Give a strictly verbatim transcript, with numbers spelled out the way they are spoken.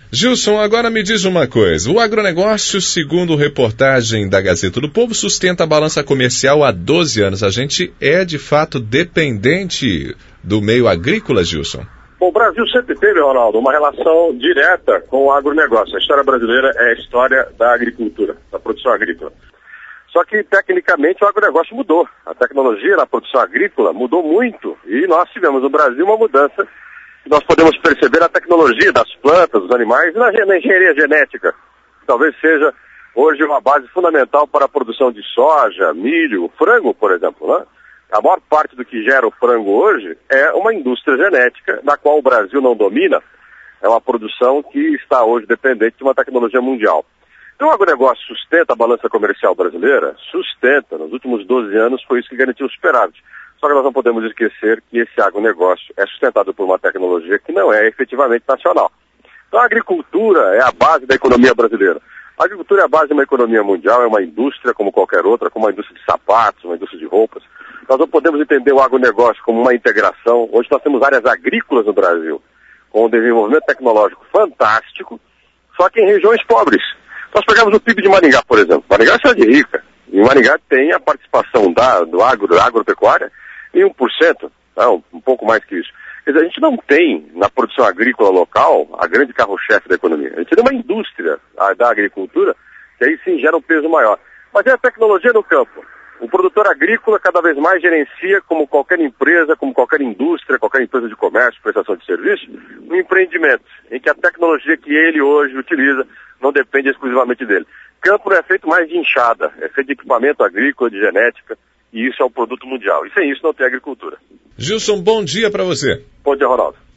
Gilson, agora me diz uma coisa. O agronegócio, segundo reportagem da Gazeta do Povo, sustenta a balança comercial há doze anos. A gente é, de fato, dependente do meio agrícola, Gilson? Bom, o Brasil sempre teve, Ronaldo, uma relação direta com o agronegócio. A história brasileira é a história da agricultura, da produção agrícola. Só que, tecnicamente, o agronegócio mudou. A tecnologia na produção agrícola mudou muito. E nós tivemos no Brasil uma mudança que nós podemos perceber na tecnologia das plantas, dos animais e na, na engenharia genética. Talvez seja hoje uma base fundamental para a produção de soja, milho, frango, por exemplo, né? A maior parte do que gera o frango hoje é uma indústria genética, da qual o Brasil não domina. É uma produção que está hoje dependente de uma tecnologia mundial. Então o agronegócio sustenta a balança comercial brasileira? Sustenta. Nos últimos doze anos foi isso que garantiu o superávit. Só que nós não podemos esquecer que esse agronegócio é sustentado por uma tecnologia que não é efetivamente nacional. Então a agricultura é a base da economia brasileira. A agricultura é a base de uma economia mundial, é uma indústria como qualquer outra, como uma indústria de sapatos, uma indústria de roupas. Nós não podemos entender o agronegócio como uma integração. Hoje nós temos áreas agrícolas no Brasil, com um desenvolvimento tecnológico fantástico, só que em regiões pobres. Nós pegamos o P I B de Maringá, por exemplo. Maringá é uma cidade rica. E Maringá tem a participação da, do agro, da agropecuária em um por cento, não, um pouco mais que isso. Quer dizer, a gente não tem na produção agrícola local a grande carro-chefe da economia. A gente tem uma indústria a, da agricultura que aí sim gera um peso maior. Mas é a tecnologia no campo. O produtor agrícola cada vez mais gerencia, como qualquer empresa, como qualquer indústria, qualquer empresa de comércio, prestação de serviço, um empreendimento em que a tecnologia que ele hoje utiliza não depende exclusivamente dele. Campo não é feito mais de enxada, é feito de equipamento agrícola, de genética, e isso é um produto mundial. E sem isso não tem agricultura. Gilson, bom dia para você. Bom dia, Ronaldo.